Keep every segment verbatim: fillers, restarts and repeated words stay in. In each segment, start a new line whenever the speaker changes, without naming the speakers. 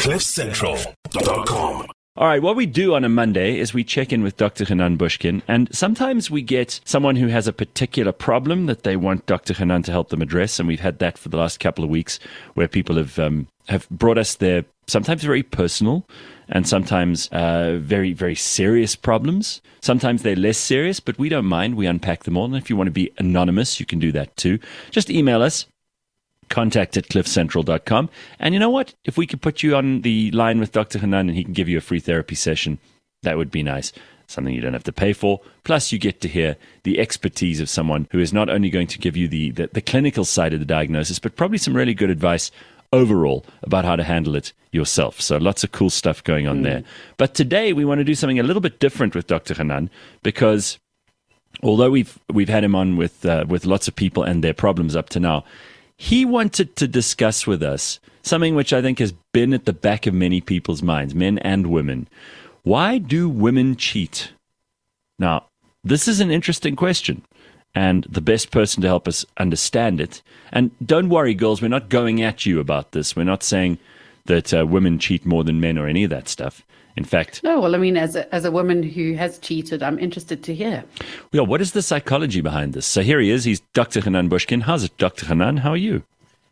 cliff central dot com.
All right, what we do on a Monday is we check in with Doctor Hanan Bushkin, and sometimes we get someone who has a particular problem that they want Doctor Hanan to help them address, and we've had that for the last couple of weeks where people have um, have brought us their sometimes very personal and sometimes uh, very, very serious problems. Sometimes they're less serious, but we don't mind. We unpack them all, and if you want to be anonymous, you can do that too. Just email us. Contact at cliff central dot com. And you know what? If we could put you on the line with Doctor Hanan and he can give you a free therapy session, that would be nice. Something you don't have to pay for. Plus, you get to hear the expertise of someone who is not only going to give you the, the, the clinical side of the diagnosis, but probably some really good advice overall about how to handle it yourself. So lots of cool stuff going on mm. there. But today we want to do something a little bit different with Doctor Hanan, because although we've we've had him on with uh, with lots of people and their problems up to now, he wanted to discuss with us something which I think has been at the back of many people's minds, men and women. Why do women cheat? Now, this is an interesting question, and the best person to help us understand it. And don't worry, girls, we're not going at you about this. We're not saying that uh, women cheat more than men or any of that stuff. In fact,
no. Well, I mean, as a, as a woman who has cheated, I'm interested to hear.
Yeah, what is the psychology behind this? So here he is. He's Doctor Hanan Bushkin. How's it, Doctor Hanan? How are you?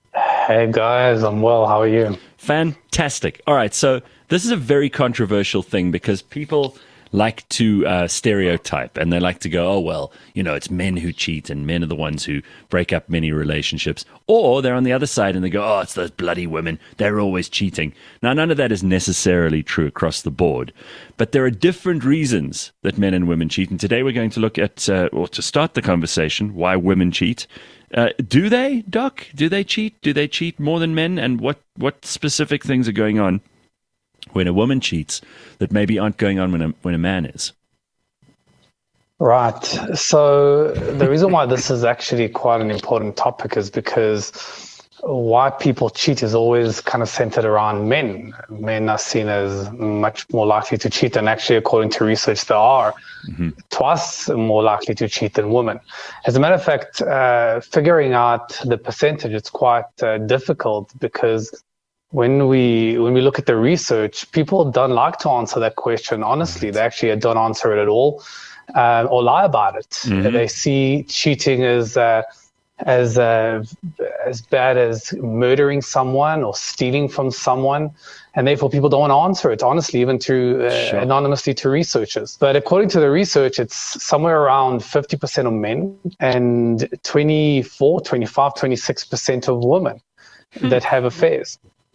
Hey guys, I'm well. How are you?
Fantastic. All right. So this is a very controversial thing because people like to uh, stereotype, and they like to go, oh, well, you know, it's men who cheat and men are the ones who break up many relationships. Or they're on the other side and they go, oh, it's those bloody women. They're always cheating. Now, none of that is necessarily true across the board, but there are different reasons that men and women cheat. And today we're going to look at, uh, or to start the conversation, why women cheat. Uh, do they, Doc? Do they cheat? Do they cheat more than men? And what, what specific things are going on when a woman cheats that maybe aren't going on when a, when a man is?
Right. So the reason why this is actually quite an important topic is because why people cheat is always kind of centered around men. Men are seen as much more likely to cheat, and actually, according to research, they are mm-hmm. twice more likely to cheat than women. As a matter of fact, uh, figuring out the percentage, it's quite uh, difficult because When we when we look at the research, people don't like to answer that question honestly. They actually don't answer it at all, uh, or lie about it. Mm-hmm. They see cheating as uh, as uh, as bad as murdering someone or stealing from someone, and therefore people don't want to answer it honestly, even to uh, sure. anonymously to researchers. But according to the research, it's somewhere around fifty percent of men and twenty-four, twenty-five, twenty-six percent of women hmm. that have affairs.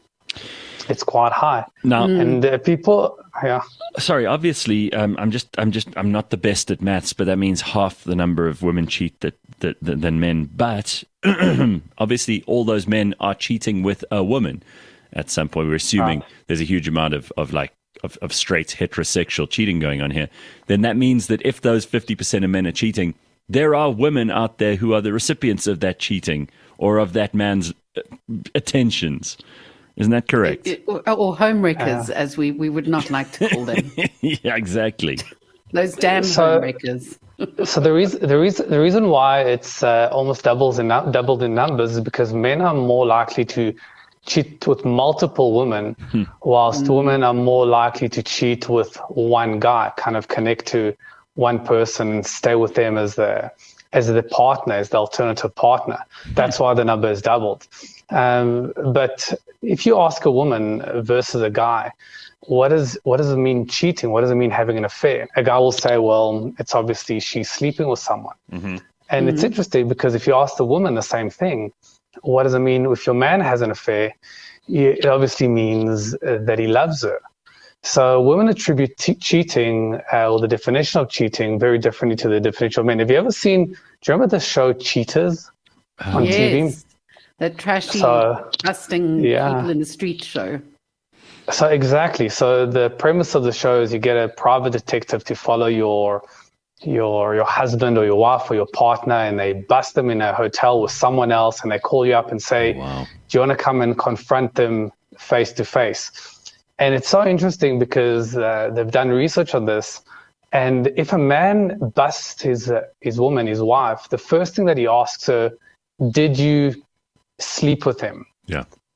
It's quite high
now,
and uh, people. Yeah.
Sorry, obviously, um, I'm just, I'm just, I'm not the best at maths, but that means half the number of women cheat that, that, that than men. But obviously, all those men are cheating with a woman at some point. We're assuming right. there's a huge amount of, of like of, of straight heterosexual cheating going on here. Then that means that if those fifty percent of men are cheating, there are women out there who are the recipients of that cheating or of that man's attentions. Isn't that correct?
Or, or homewreckers, uh, as we, we would not like to call them.
Yeah, exactly.
Those damn so, homewreckers.
So the reason the reason the reason why it's uh, almost doubles in doubled in numbers is because men are more likely to cheat with multiple women, hmm. whilst mm. women are more likely to cheat with one guy, kind of connect to one person and stay with them as the as the partner, as the alternative partner. That's why the number is doubled. Um, but if you ask a woman versus a guy, what is what does it mean cheating? What does it mean having an affair? A guy will say, well, it's obviously she's sleeping with someone. Mm-hmm. And mm-hmm. it's interesting because if you ask the woman the same thing, what does it mean if your man has an affair? It obviously means uh, that he loves her. So women attribute t- cheating, uh, or the definition of cheating, very differently to the definition of men. Have you ever seen, do you remember the show Cheaters on
yes.
T V?
That trashy,
so,
busting
yeah.
people in the street show.
So exactly. So the premise of the show is you get a private detective to follow your your your husband or your wife or your partner, and they bust them in a hotel with someone else, and they call you up and say, oh, wow. do you want to come and confront them face to face? And it's so interesting because uh, they've done research on this. And if a man busts his uh, his woman, his wife, the first thing that he asks her, did you sleep with him?
Yeah.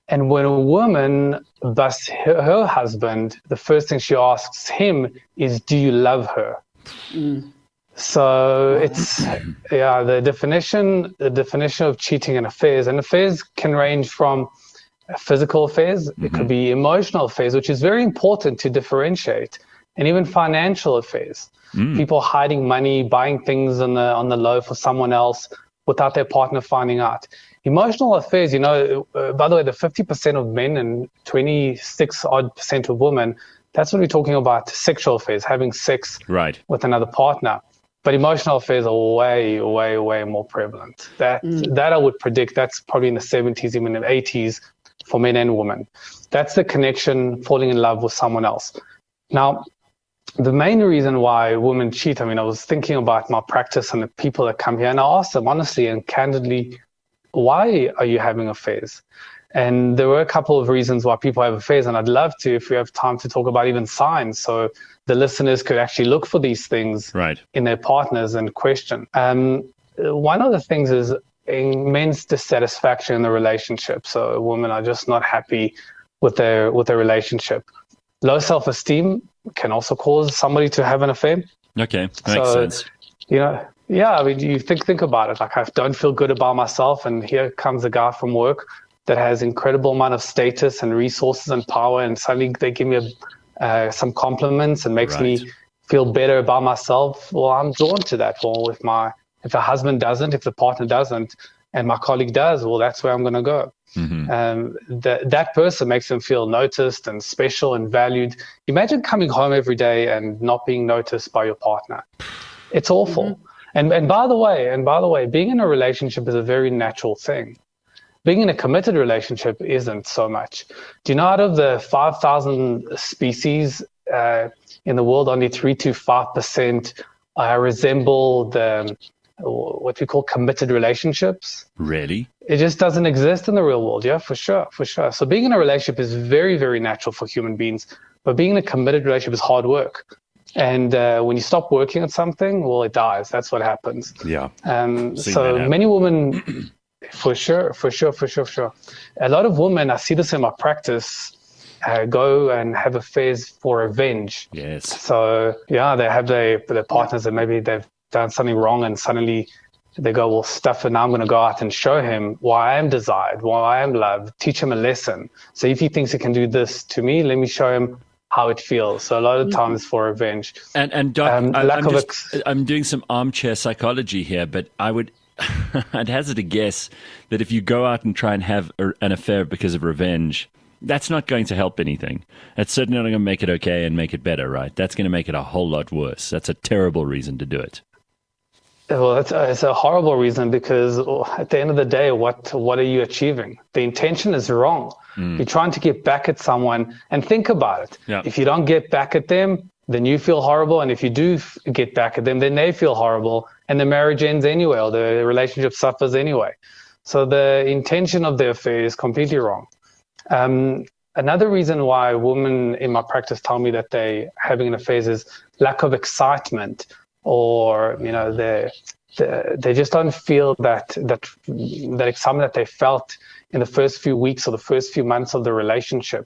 And when a woman busts her, her husband, the first thing she asks him is, do you love her? Mm. So it's, yeah, the definition, the definition of cheating and affairs, and affairs can range from physical affairs, mm-hmm. it could be emotional affairs, which is very important to differentiate, and even financial affairs. Mm. People hiding money, buying things on the on the low for someone else without their partner finding out. Emotional affairs, you know, uh, by the way, the fifty percent of men and twenty-six odd percent of women, that's what we're talking about, sexual affairs, having sex right. with another partner. But emotional affairs are way, way, way more prevalent. That mm. that I would predict, that's probably in the seventies, even in the eighties for men and women. That's the connection, falling in love with someone else. Now, the main reason why women cheat, I mean, I was thinking about my practice and the people that come here, and I asked them honestly and candidly, why are you having affairs? And there were a couple of reasons why people have affairs, and I'd love to, if we have time, to talk about even signs, so the listeners could actually look for these things right. in their partners and question. Um, one of the things is in men's dissatisfaction in the relationship. So women are just not happy with their with their relationship. Low self-esteem can also cause somebody to have an affair.
Okay, that makes
so,
sense.
You know, yeah, I mean, you think think about it. Like, I don't feel good about myself, and here comes a guy from work that has incredible amount of status and resources and power, and suddenly they give me a, uh, some compliments and makes right. me feel better about myself. Well, I'm drawn to that. Well, if my if the husband doesn't, if the partner doesn't, and my colleague does, well, that's where I'm going to go. Mm-hmm. Um, that that person makes them feel noticed and special and valued. Imagine coming home every day and not being noticed by your partner. It's awful. Mm-hmm. And and by the way, and by the way, being in a relationship is a very natural thing. Being in a committed relationship isn't so much. Do you know, out of the five thousand species uh, in the world, only three to five percent uh, resemble the what we call committed relationships?
Really?
It just doesn't exist in the real world. Yeah, for sure, for sure. So being in a relationship is very, very natural for human beings, but being in a committed relationship is hard work. And uh, when you stop working at something, well, it dies. That's what happens.
Yeah.
Um, so many women, for sure, for sure, for sure, for sure. A lot of women, I see this in my practice, uh, go and have affairs for revenge.
Yes.
So, yeah, they have their, their partners and maybe they've done something wrong, and suddenly they go, well, stuff it, now I'm going to go out and show him why I am desired, why I am loved, teach him a lesson. So if he thinks he can do this to me, let me show him how it feels. So a lot of times for revenge.
And, and Doc, um, I, I'm, just, ex- I'm doing some armchair psychology here, but I would, I'd hazard a guess that if you go out and try and have a, an affair because of revenge, that's not going to help anything. That's certainly not going to make it okay and make it better, right? That's going to make it a whole lot worse. That's a terrible reason to do it.
Well, it's a, it's a horrible reason, because at the end of the day, what what are you achieving? The intention is wrong. Mm. You're trying to get back at someone, and think about it. Yeah. If you don't get back at them, then you feel horrible. And if you do get back at them, then they feel horrible. And the marriage ends anyway, or the relationship suffers anyway. So the intention of the affair is completely wrong. Um, another reason why women in my practice tell me that they're having an affair is lack of excitement. Or, you know, they they just don't feel that that that excitement that they felt in the first few weeks or the first few months of the relationship.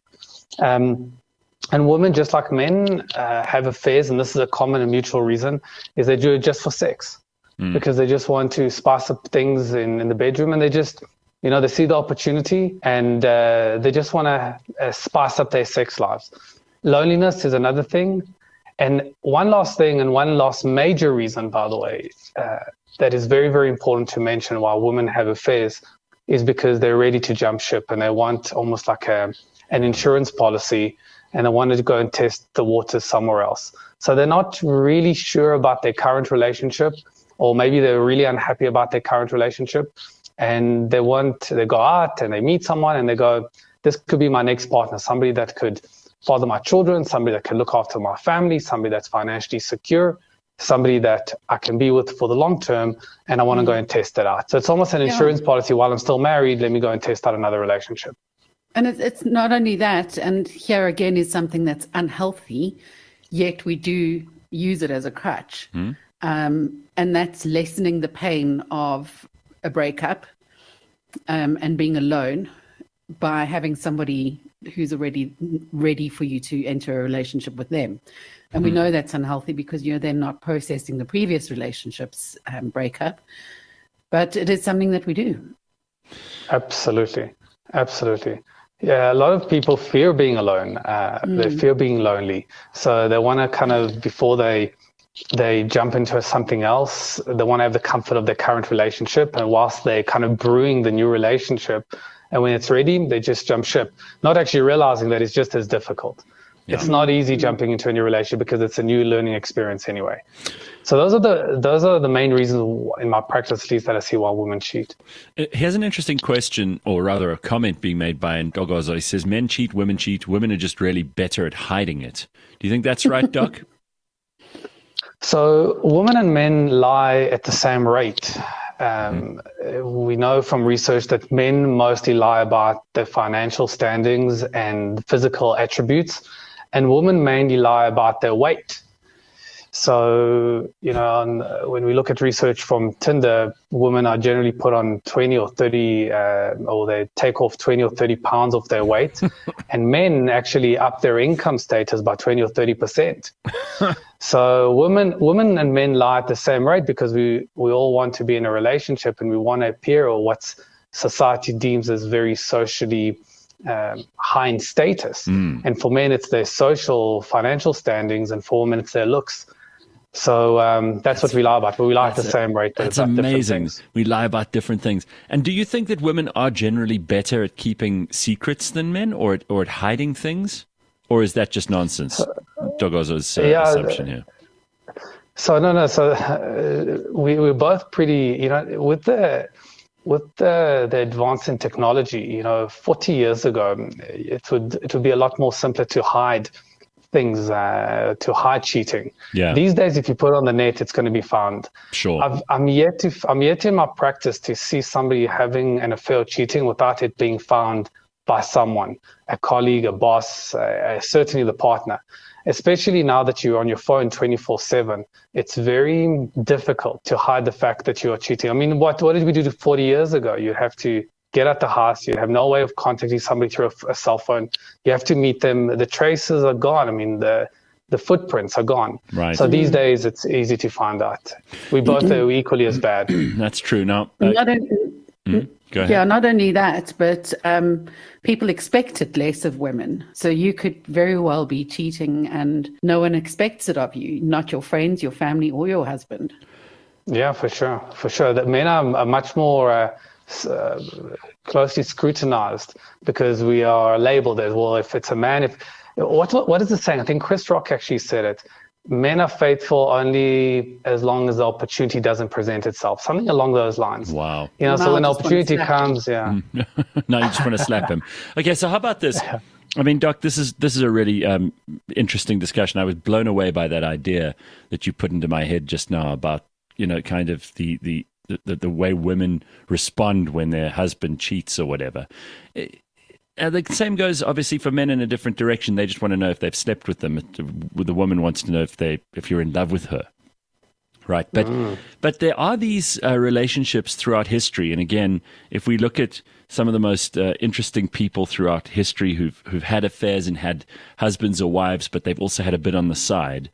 Um, and women, just like men, uh, have affairs, and this is a common and mutual reason, is they do it just for sex, mm. because they just want to spice up things in, in the bedroom, and they just, you know, they see the opportunity, and uh, they just want to uh, spice up their sex lives. Loneliness is another thing. And one last thing, and one last major reason, by the way, uh, that is very, very important to mention why women have affairs, is because they're ready to jump ship, and they want almost like a, an insurance policy, and they want to go and test the waters somewhere else. So they're not really sure about their current relationship, or maybe they're really unhappy about their current relationship, and they want, they go out and they meet someone and they go, this could be my next partner, somebody that could father my children, somebody that can look after my family, somebody that's financially secure, somebody that I can be with for the long term, and I want to go and test it out. So it's almost an insurance yeah. policy. While I'm still married, let me go and test out another relationship.
And it's, it's not only that, and here again is something that's unhealthy, yet we do use it as a crutch. Mm. Um, and that's lessening the pain of a breakup um, and being alone. by having somebody who's already ready for you to enter a relationship with them. And mm-hmm. we know that's unhealthy because, you know, they're not processing the previous relationships um, breakup. But it is something that we do.
Absolutely. Absolutely. Yeah, a lot of people fear being alone. Uh, mm. They fear being lonely. So they want to kind of, before they they jump into something else, they want to have the comfort of their current relationship. And whilst they're kind of brewing the new relationship, and when it's ready, they just jump ship, not actually realizing that it's just as difficult. Yeah. It's not easy jumping into a new relationship because it's a new learning experience anyway. So those are the those are the main reasons in my practice, at least, that I see why women cheat.
Here's an interesting question, or rather a comment being made by Ntokozo. He says, men cheat, women cheat, women are just really better at hiding it. Do you think that's right, Doc?
So women and men lie at the same rate. Um, mm-hmm. We know from research that men mostly lie about their financial standings and physical attributes, and women mainly lie about their weight. So, you know, on, uh, when we look at research from Tinder, women are generally put on twenty or thirty, uh, or they take off twenty or thirty pounds of their weight, and men actually up their income status by twenty or thirty percent. So women, women and men lie at the same rate because we, we all want to be in a relationship and we want to appear, or what society deems as very socially um, high in status. Mm. And for men, it's their social, financial standings, and for women, it's their looks. So um, that's, that's what we lie about, but we lie at the a, same rate.
That's amazing. We lie about different things. And do you think that women are generally better at keeping secrets than men, or at, or at hiding things? Or is that just nonsense? Ntokozo's uh, yeah, assumption here.
So no, no. So uh, we we're both pretty, you know, with the with the the advance in technology. You know, forty years ago, it would it would be a lot more simpler to hide things, uh, to hide cheating.
Yeah.
These days, if you put it on the net, it's going to be found.
Sure.
I've, I'm yet to I'm yet in my practice to see somebody having an affair or cheating without it being found by someone, a colleague, a boss, uh, certainly the partner. Especially now that you're on your phone twenty-four seven, it's very difficult to hide the fact that you are cheating. I mean, what what did we do forty years ago? You have to get out the house. You have no way of contacting somebody through a, a cell phone. You have to meet them. The traces are gone. I mean, the the footprints are gone.
Right.
So these days, it's easy to find out. We both are equally as bad.
That's true. Now, uh,
not only,
mm, go ahead.
Yeah, not only that, but um, people expect it less of women. So you could very well be cheating and no one expects it of you, not your friends, your family, or your husband.
Yeah, for sure. For sure. That men are, are much more uh, uh, closely scrutinized because we are labeled as, well, if it's a man, if what what is the saying? I think Chris Rock actually said it. Men are faithful only as long as the opportunity doesn't present itself. Something along those lines.
Wow.
You know,
no,
so when the opportunity comes, yeah.
No, you just want to slap him. Okay, so how about this? I mean, Doc, this is this is a really um, interesting discussion. I was blown away by that idea that you put into my head just now about, you know, kind of the the the, the way women respond when their husband cheats or whatever. It, Uh, the same goes obviously for men in a different direction. They just want to know if they've slept with them. The woman wants to know if they if you're in love with her, right? But mm. but there are these uh, relationships throughout history, and again, if we look at some of the most uh, interesting people throughout history who've who've had affairs and had husbands or wives, but they've also had a bit on the side.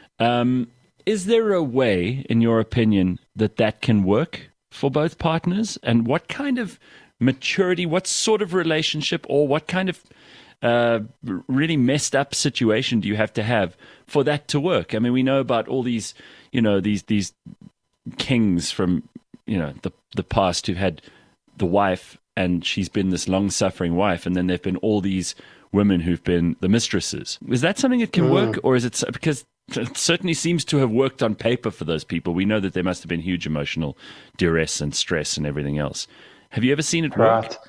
Um, is there a way, in your opinion, that that can work for both partners? And what kind of maturity, what sort of relationship, or what kind of uh, really messed up situation do you have to have for that to work? I mean, we know about all these, you know, these these kings from, you know, the the past who had the wife and she's been this long-suffering wife, and then there've been all these women who've been the mistresses. Is that something that can mm. work, or is it because it certainly seems to have worked on paper for those people? We know that there must have been huge emotional duress and stress and everything else. Have you ever seen it work?
Right.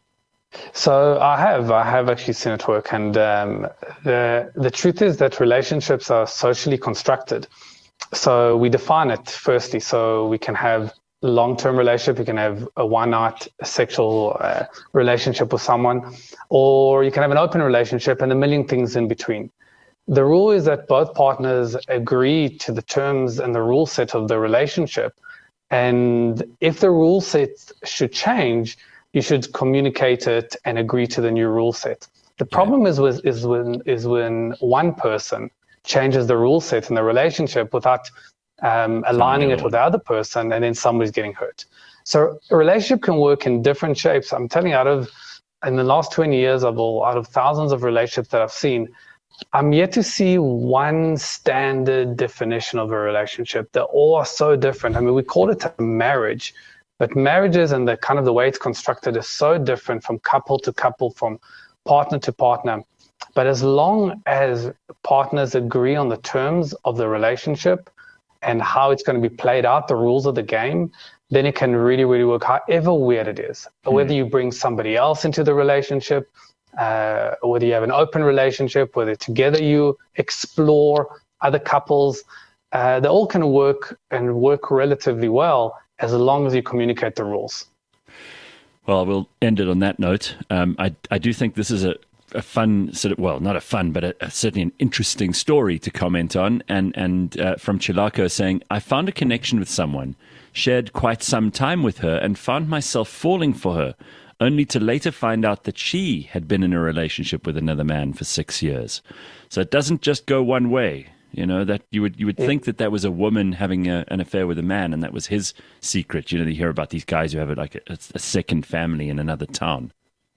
So I have. I have actually seen it work. And um, the the truth is that relationships are socially constructed. So we define it firstly. So we can have a long-term relationship. You can have a one-night sexual uh, relationship with someone, or you can have an open relationship and a million things in between. The rule is that both partners agree to the terms and the rule set of the relationship. And if the rule set should change, you should communicate it and agree to the new rule set. The problem is with, is when is when one person changes the rule set in the relationship without um, aligning it with the other person, and then somebody's getting hurt. So a relationship can work in different shapes. I'm telling you, out of in the last twenty years, of all out of thousands of relationships that I've seen, I'm yet to see one standard definition of a relationship. They all are so different. I mean, we call it a marriage, but marriages and the kind of the way it's constructed is so different from couple to couple, from partner to partner. But as long as partners agree on the terms of the relationship and how it's going to be played out, the rules of the game, then it can really, really work, however weird it is. Mm. Whether you bring somebody else into the relationship, uh, whether you have an open relationship, whether together you explore other couples, uh, they all can work and work relatively well as long as you communicate the rules.
Well, we'll end it on that note. Um, I, I do think this is a, a fun sort of, well, not a fun, but a, a certainly an interesting story to comment on. And, and uh, from Chilako saying, I found a connection with someone, shared quite some time with her, and found myself falling for her, only to later find out that she had been in a relationship with another man for six years. So it doesn't just go one way. You know, that you would you would yeah. think that that was a woman having a, an affair with a man, and that was his secret. You know, you hear about these guys who have like a, a second family in another town.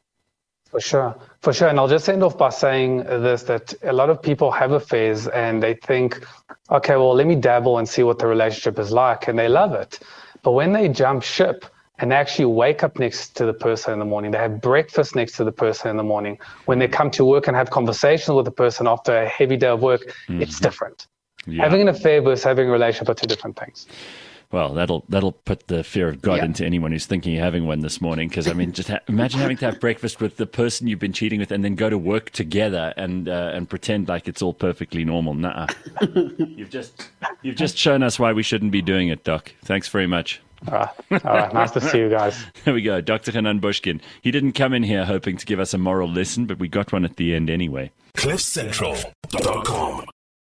For sure, for sure. And I'll just end off by saying this, that a lot of people have affairs and they think, okay, well, let me dabble and see what the relationship is like, and they love it. But when they jump ship and they actually wake up next to the person in the morning, they have breakfast next to the person in the morning, when they come to work and have conversations with the person after a heavy day of work, mm-hmm. it's different. Yeah. Having an affair versus having a relationship are two different things.
Well, that'll that'll put the fear of God
yeah.
into anyone who's thinking of having one this morning. Because I mean, just ha- imagine having to have breakfast with the person you've been cheating with, and then go to work together and uh, and pretend like it's all perfectly normal. Nuh-uh. you've just you've just shown us why we shouldn't be doing it, Doc. Thanks very much.
All right, all right. Nice to see you guys.
There we go, Doctor Hanan Bushkin. He didn't come in here hoping to give us a moral lesson, but we got one at the end anyway.
cliff central dot com